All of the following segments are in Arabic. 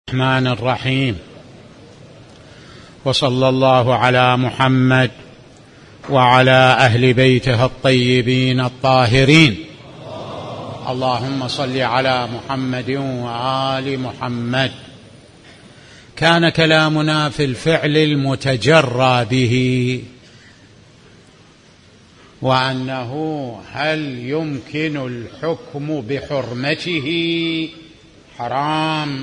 الرحمن الرحيم، وصلى الله على محمد وعلى أهل بيته الطيبين الطاهرين. اللهم صل على محمد وآل محمد. كان كلامنا في الفعل المتجرى به، وأنه هل يمكن الحكم بحرمته حرام.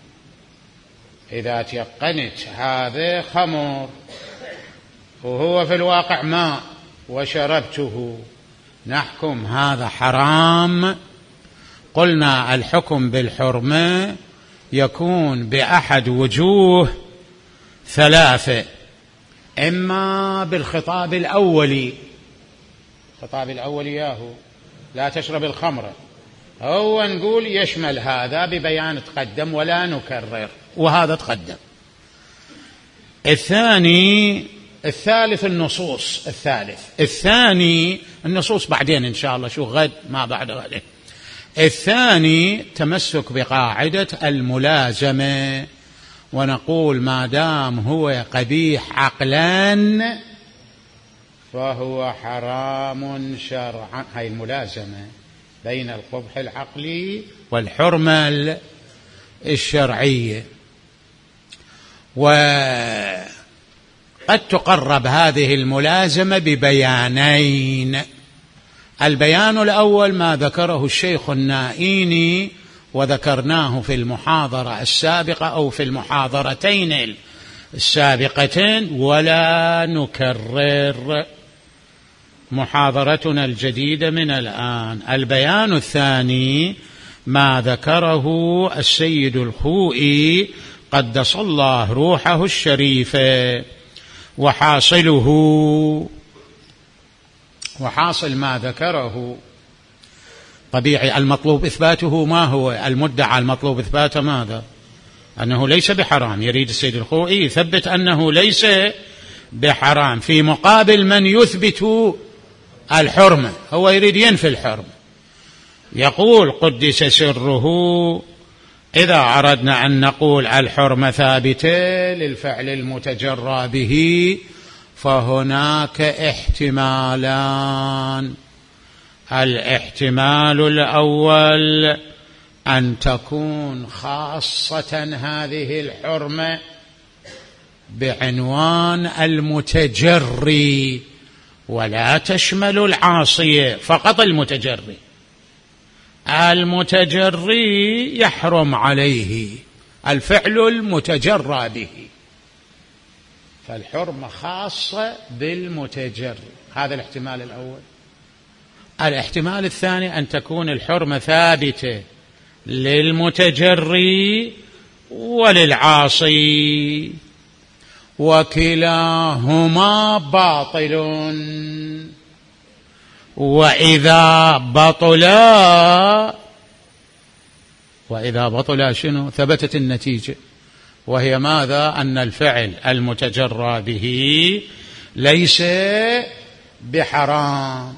إذا تيقنت هذا خمر وهو في الواقع ماء وشربته، نحكم هذا حرام. قلنا الحكم بالحرمة يكون بأحد وجوه ثلاثة: إما بالخطاب الأولي، الخطاب الأولي ياهو لا تشرب الخمر، هو نقول يشمل هذا ببيان تقدم ولا نكرر، وهذا تقدم. الثالث النصوص، الثاني النصوص بعدين إن شاء الله، شو غد ما بعد غد. الثاني تمسك بقاعدة الملازمة، ونقول ما دام هو قبيح عقلا فهو حرام شرعا. هاي الملازمة بين القبح العقلي والحرمة الشرعية. وقد تقرب هذه الملازمة ببيانين: البيان الأول ما ذكره الشيخ النائيني وذكرناه في المحاضرة السابقة أو في المحاضرتين السابقتين ولا نكرر، محاضرتنا الجديدة من الآن. البيان الثاني ما ذكره السيد الخوئي قدس الله روحه الشريفة، وحاصل ما ذكره طبيعي. المطلوب إثباته ما هو؟ المدعى المطلوب إثباته ماذا؟ أنه ليس بحرام. يريد السيد الخوئي يثبت أنه ليس بحرام في مقابل من يثبت الحرمة، هو يريد ينفي الحرمة. يقول قدس سره: إذا أردنا أن نقول الحرمة ثابتة للفعل المتجرى به فهناك احتمالان. الاحتمال الأول أن تكون خاصة هذه الحرمة بعنوان المتجري ولا تشمل العاصية، فقط المتجري. المتجري يحرم عليه الفعل المتجرى به، فالحرمة خاصة بالمتجري. هذا الاحتمال الأول. الاحتمال الثاني أن تكون الحرمة ثابتة للمتجري وللعاصي، وكلاهما باطل. وإذا بطلا شنو؟ ثبتت النتيجة، وهي ماذا؟ أن الفعل المتجرى به ليس بحرام.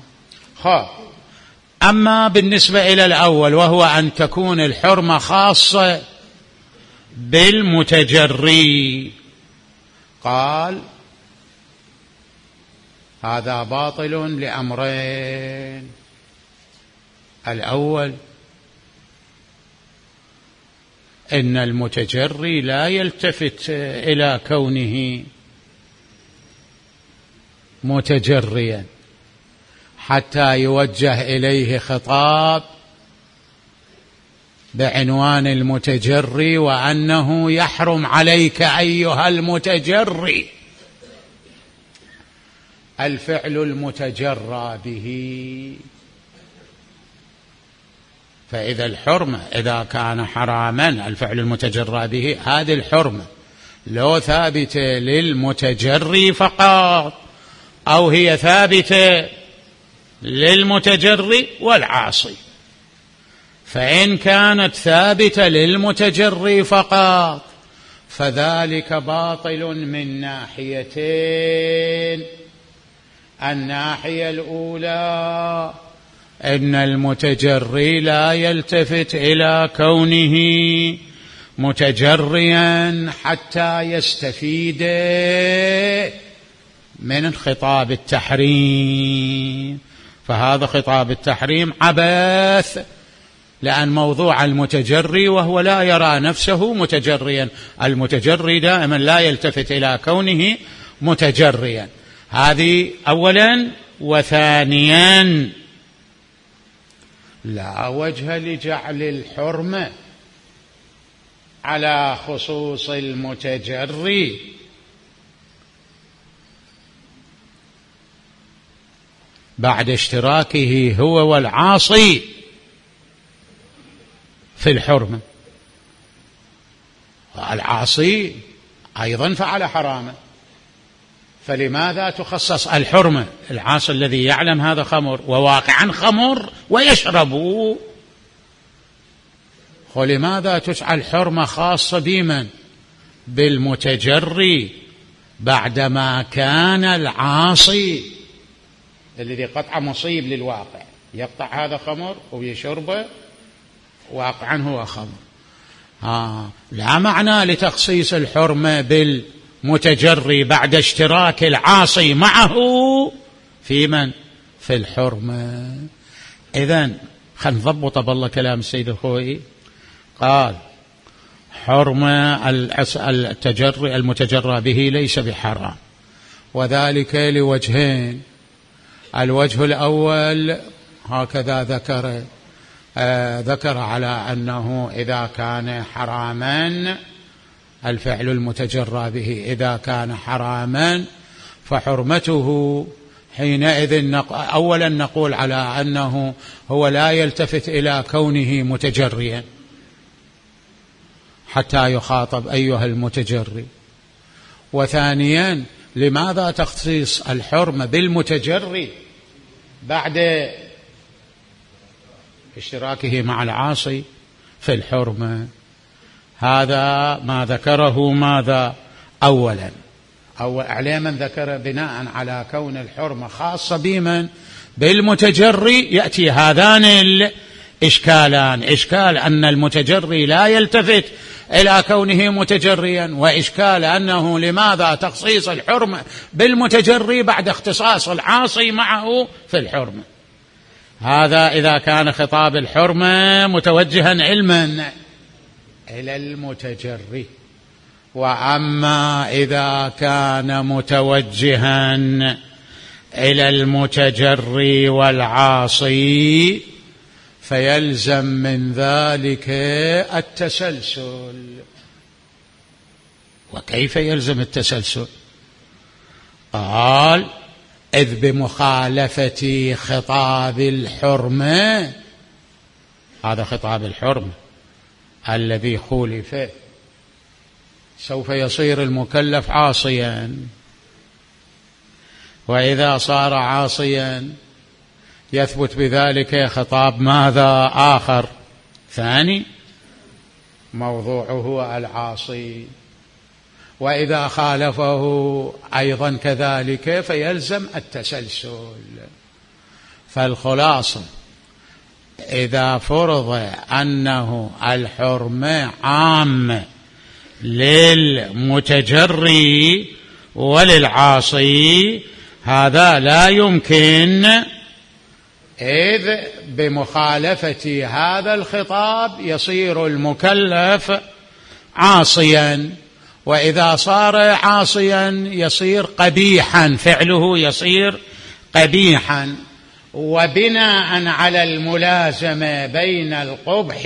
أما بالنسبة إلى الأول وهو أن تكون الحرمة خاصة بالمتجري، قال هذا باطل لأمرين: الأول إن المتجري لا يلتفت إلى كونه متجريا حتى يوجه إليه خطاب بعنوان المتجري وأنه يحرم عليك أيها المتجري الفعل المتجرى به. فإذا الحرمة إذا كان حراما الفعل المتجرى به، هذه الحرمة لو ثابتة للمتجري فقط أو هي ثابتة للمتجري والعاصي، فإن كانت ثابتة للمتجري فقط فذلك باطل من ناحيتين: الناحية الأولى أن المتجري لا يلتفت إلى كونه متجريا حتى يستفيد من خطاب التحريم، فهذا خطاب التحريم عبث، لأن موضوع المتجري وهو لا يرى نفسه متجريا، المتجري دائما لا يلتفت إلى كونه متجريا. هذه أولا. وثانيا لا وجه لجعل الحرمة على خصوص المتجري، بعد اشتراكه هو والعاصي في الحرمة. العاصي أيضا فعل حراما، فلماذا تخصص الحرمة؟ العاصي الذي يعلم هذا خمر وواقعا خمر ويشربه، ولماذا تجعل حرمة خاصة بمن؟ بالمتجري، بعدما كان العاصي الذي قطع مصيب للواقع يقطع هذا خمر ويشربه واقعا هو خمر. لا معنى لتخصيص الحرمة بالمتجري بعد اشتراك العاصي معه في من؟ في الحرمة. إذن خلينا نضبط بالله كلام السيد الخوئي. قال حرمة التجري المتجرى به ليس بحرام، وذلك لوجهين. الوجه الأول هكذا ذكر على أنه إذا كان حراما الفعل المتجرى به إذا كان حراما فحرمته حينئذ أولا نقول على أنه هو لا يلتفت إلى كونه متجريا حتى يخاطب أيها المتجري. وثانيا لماذا تخصيص الحرمة بالمتجري بعد اشتراكه مع العاصي في الحرمة؟ هذا ما ذكره ماذا أولا عليما ذكر بناء على كون الحرمة خاصة بمن؟ بالمتجري. يأتي هذان الإشكالان، إشكال أن المتجري لا يلتفت إلى كونه متجريا، وإشكال أنه لماذا تخصيص الحرمة بالمتجري بعد اختصاص العاصي معه في الحرمة. هذا إذا كان خطاب الحرمة متوجها علما إلى المتجري. وأما إذا كان متوجها إلى المتجري والعاصي فيلزم من ذلك التسلسل. وكيف يلزم التسلسل؟ قال إذ بمخالفة خطاب الحرمة، هذا خطاب الحرمة الذي خولف سوف يصير المكلف عاصيا، وإذا صار عاصيا يثبت بذلك خطاب ماذا آخر ثاني موضوعه العاصي، وإذا خالفه أيضا كذلك فيلزم التسلسل. فالخلاصة إذا فرض أنه الحرمة عامة للمتجري وللعاصي هذا لا يمكن، إذ بمخالفة هذا الخطاب يصير المكلف عاصيا، وإذا صار عاصيا يصير قبيحا، فعله يصير قبيحا. وبناء على الملازمة بين القبح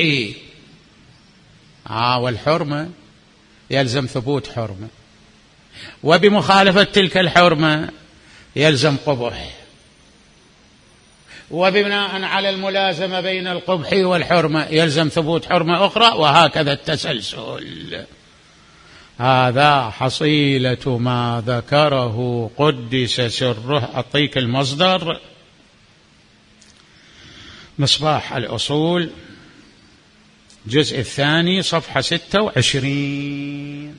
والحرمة يلزم ثبوت حرمة، وبمخالفة تلك الحرمة يلزم قبح، وبناء على الملازمة بين القبح والحرمة يلزم ثبوت حرمة أخرى، وهكذا التسلسل. هذا حصيلة ما ذكره قدس سره. أعطيك المصدر: مصباح الأصول جزء الثاني صفحة 26.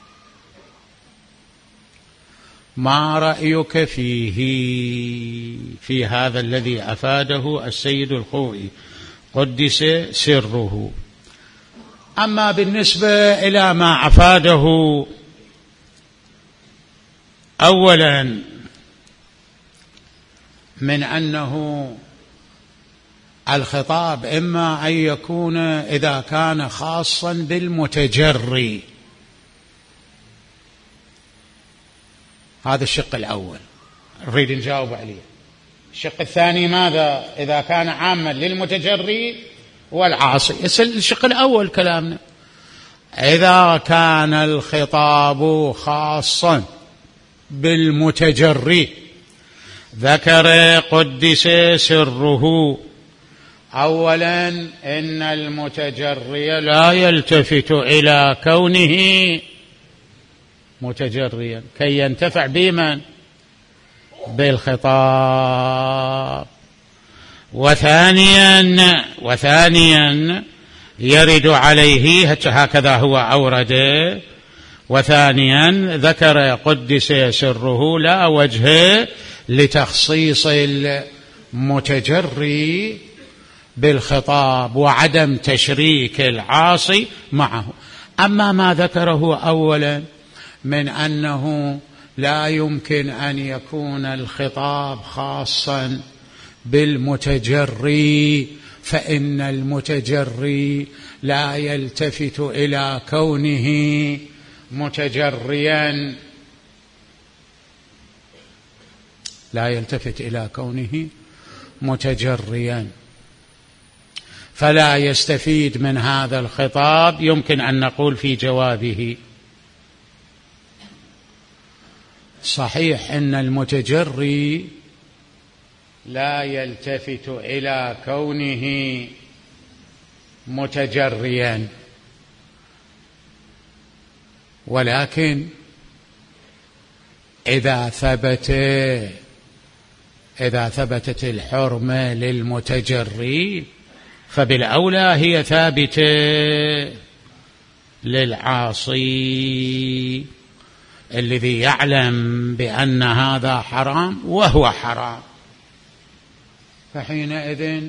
ما رأيك فيه، في هذا الذي أفاده السيد الخوئي قدس سره؟ أما بالنسبة إلى ما أفاده أولا من أنه الخطاب إما أن يكون إذا كان خاصا بالمتجري، هذا الشق الأول نريد نجاوب عليه. الشق الثاني ماذا؟ إذا كان عاما للمتجري والعاصي. الشق الأول كلامنا إذا كان الخطاب خاصا بالمتجري ذكر قدس سره أولا إن المتجري لا يلتفت إلى كونه متجريا كي ينتفع بمن؟ بالخطاب. وثانيا يرد عليه هكذا هو أورده. وثانيا ذكر قدس سره لا وجه لتخصيص المتجري بالخطاب وعدم تشريك العاصي معه. أما ما ذكره أولا من أنه لا يمكن أن يكون الخطاب خاصا بالمتجري فإن المتجري لا يلتفت إلى كونه متجريا، لا يلتفت إلى كونه متجريا فلا يستفيد من هذا الخطاب. يمكن أن نقول في جوابه صحيح أن المتجري لا يلتفت إلى كونه متجريا، ولكن إذا ثبتت الحرمة للمتجري فبالأولى هي ثابتة للعاصي الذي يعلم بأن هذا حرام وهو حرام، فحينئذ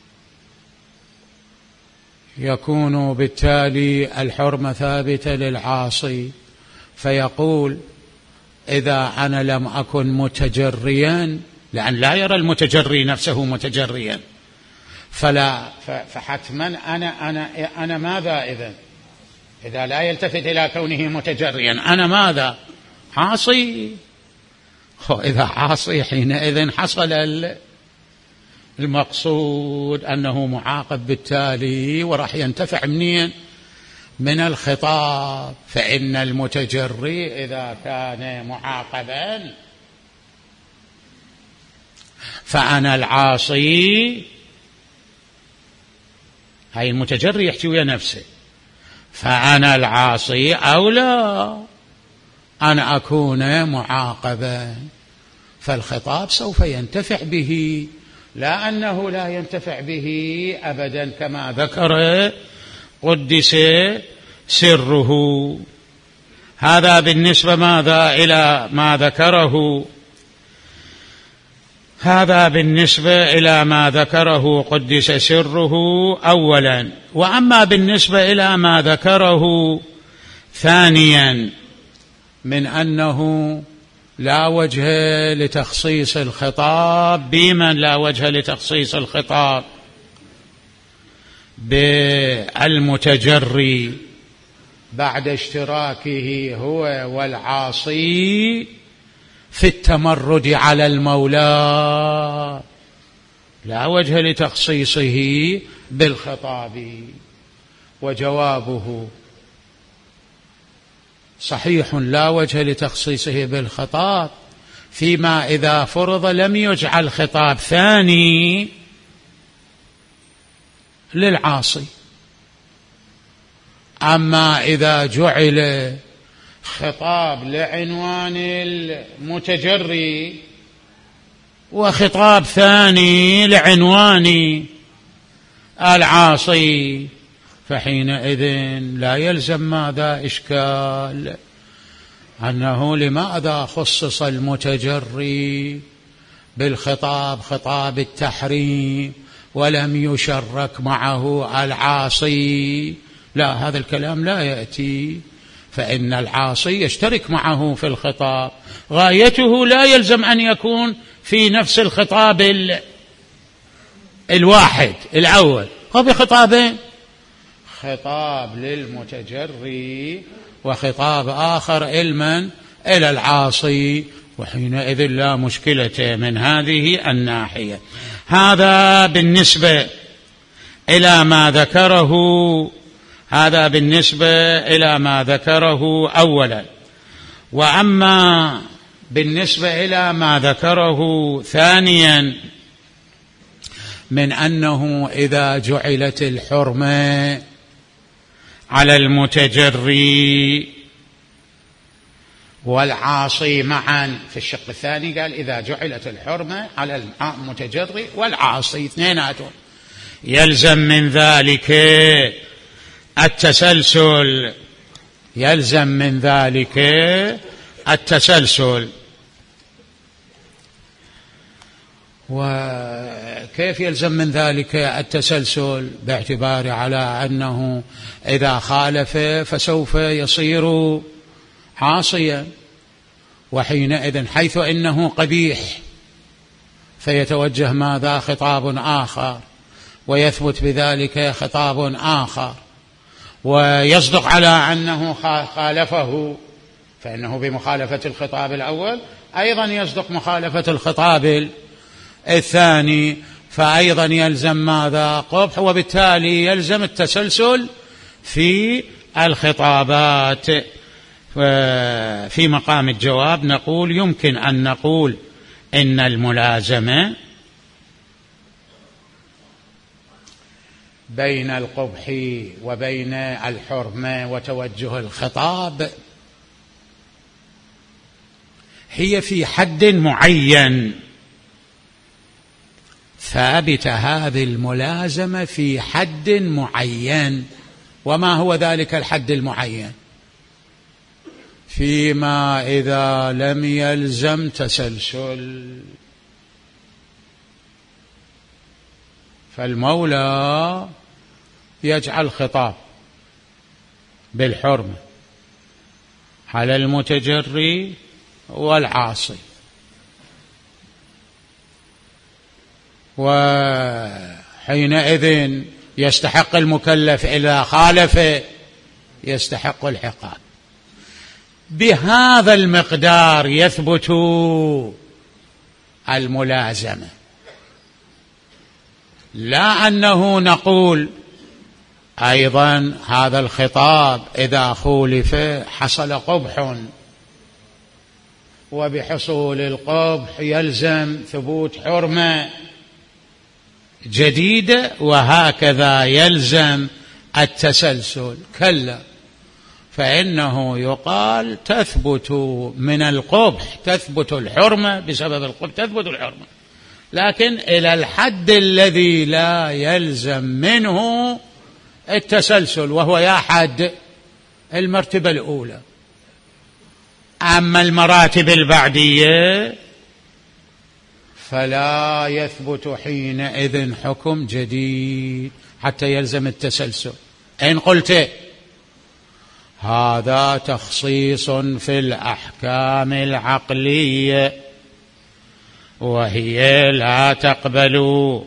يكون بالتالي الحرمة ثابتة للعاصي. فيقول إذا أنا لم أكن متجريا، لأن لا يرى المتجري نفسه متجريا، فحتما أنا ماذا إذا لا يلتفت إلى كونه متجريا أنا ماذا؟ عاصي. إذا عاصي حينئذ حصل المقصود أنه معاقب بالتالي وراح ينتفع منين؟ من الخطاب. فإن المتجري إذا كان معاقبا فأنا العاصي، هاي المتجري يحكي ويا نفسه، فأنا العاصي أولى أن أكون معاقبا، فالخطاب سوف ينتفع به، لا أنه لا ينتفع به أبدا كما ذكر قدس سره. هذا بالنسبة ماذا إلى ما ذكره، هذا بالنسبة إلى ما ذكره قدس سره أولا. وأما بالنسبة إلى ما ذكره ثانيا من أنه لا وجه لتخصيص الخطاب بمن؟ لا وجه لتخصيص الخطاب بالمتجري بعد اشتراكه هو والعاصي في التمرد على المولى، لا وجه لتخصيصه بالخطاب. وجوابه صحيح لا وجه لتخصيصه بالخطاب فيما إذا فرض لم يجعل خطاب ثاني للعاصي. أما إذا جعل خطاب لعنوان المتجري وخطاب ثاني لعنوان العاصي فحينئذ لا يلزم ماذا؟ إشكال أنه لماذا خصص المتجري بالخطاب خطاب التحريم ولم يشرك معه العاصي لا، هذا الكلام لا يأتي، فإن العاصي يشترك معه في الخطاب، غايته لا يلزم أن يكون في نفس الخطاب الواحد الأول، هو بخطابين، خطاب للمتجري وخطاب آخر إلى العاصي، وحينئذ لا مشكلة من هذه الناحية. هذا بالنسبة إلى ما ذكره أولا. وأما بالنسبة إلى ما ذكره ثانيا من أنه إذا جعلت الحرمة على المتجري والعاصي معا، في الشق الثاني قال إذا جعلت الحرمة على المتجري والعاصي اثنيناتهم، يلزم من ذلك التسلسل. وكيف يلزم من ذلك التسلسل؟ باعتبار على أنه إذا خالف فسوف يصير عاصيا، وحينئذ حيث إنه قبيح فيتوجه ماذا؟ خطاب آخر، ويثبت بذلك خطاب آخر، ويصدق على أنه خالفه، فإنه بمخالفة الخطاب الأول أيضا يصدق مخالفة الخطاب الثاني، فأيضا يلزم ماذا؟ قبح، وبالتالي يلزم التسلسل في الخطابات. في مقام الجواب نقول يمكن أن نقول إن الملازمة بين القبح وبين الحرمة وتوجه الخطاب هي في حد معين، ثابت هذه الملازمة في حد معين. وما هو ذلك الحد المعين؟ فيما إذا لم يلزم تسلسل، فالمولى يجعل خطاب بالحرمة على المتجري والعاصي، وحينئذ يستحق المكلف إذا خالف يستحق العقاب. بهذا المقدار يثبت الملازمة، لا أنه نقول أيضا هذا الخطاب إذا خولف حصل قبح، وبحصول القبح يلزم ثبوت حرمة جديدة، وهكذا يلزم التسلسل. كلا، فإنه يقال تثبت من القبح، تثبت الحرمة بسبب القبح، تثبت الحرمة، لكن إلى الحد الذي لا يلزم منه التسلسل، وهو يا حد المرتبة الأولى. أما المراتب البعدية فلا يثبت حينئذ حكم جديد حتى يلزم التسلسل. إن قلت هذا تخصيص في الأحكام العقلية وهي لا تقبل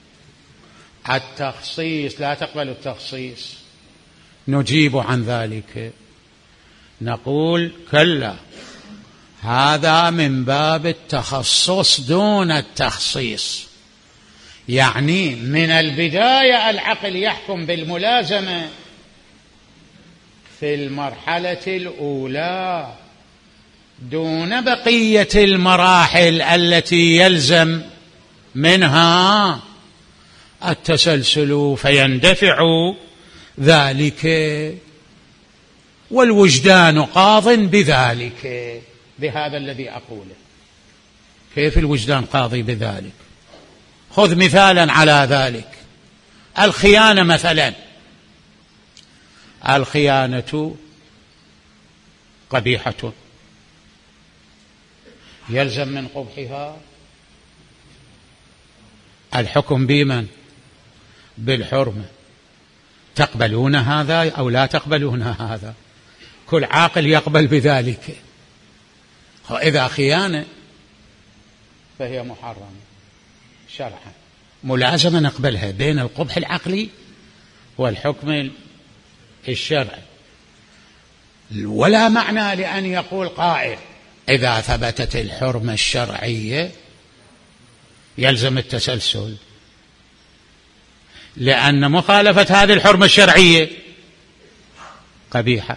التخصيص، لا تقبل التخصيص، نجيب عن ذلك، نقول كلا، هذا من باب التخصص دون التخصيص، يعني من البداية العقل يحكم بالملازمة في المرحلة الأولى دون بقية المراحل التي يلزم منها التسلسل، فيندفع ذلك والوجدان قاض بذلك. بهذا الذي أقوله. كيف الوجدان قاضي بذلك؟ خذ مثالا على ذلك، الخيانة مثلا، الخيانة قبيحة، يلزم من قبحها الحكم بمن؟ بالحرمة. تقبلون هذا أو لا تقبلون هذا؟ كل عاقل يقبل بذلك. وإذا خيانة فهي محرمة شرعا، ملازمة نقبلها بين القبح العقلي والحكم الشرعي. ولا معنى لأن يقول قائل إذا ثبتت الحرمة الشرعية يلزم التسلسل، لأن مخالفة هذه الحرمة الشرعية قبيحة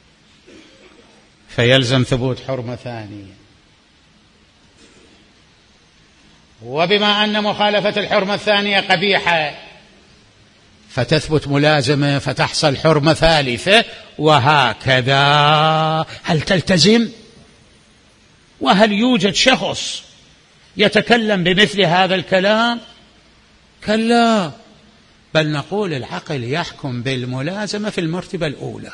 فيلزم ثبوت حرمة ثانية. وبما أن مخالفة الحرمة الثانية قبيحة فتثبت ملازمة فتحصل حرمة ثالثة، وهكذا. هل تلتزم؟ وهل يوجد شخص يتكلم بمثل هذا الكلام؟ كلا، بل نقول العقل يحكم بالملازمة في المرتبة الأولى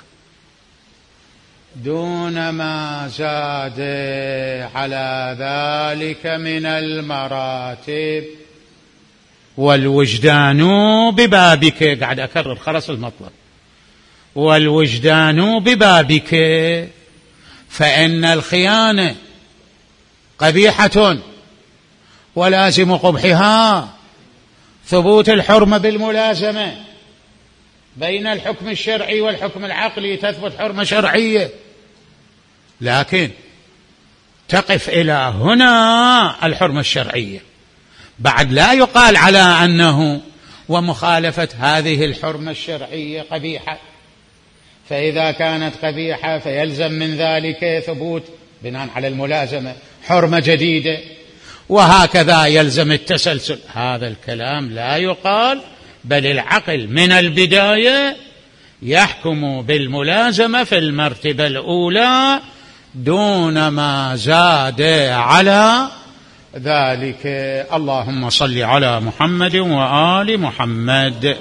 دون ما زاد على ذلك من المراتب. والوجدان ببابك، قاعد أكرر خلص المطلب، والوجدان ببابك، فإن الخيانة قبيحة ولازم قبحها ثبوت الحرمة بالملازمة. بين الحكم الشرعي والحكم العقلي تثبت حرمة شرعية، لكن تقف إلى هنا الحرمة الشرعية. بعد لا يقال على أنه ومخالفة هذه الحرمة الشرعية قبيحة، فإذا كانت قبيحة فيلزم من ذلك ثبوت بناء على الملازمة حرمة جديدة، وهكذا يلزم التسلسل. هذا الكلام لا يقال، بل العقل من البداية يحكم بالملازمة في المرتبة الأولى دون ما زاد على ذلك. اللهم صل على محمد وآل محمد.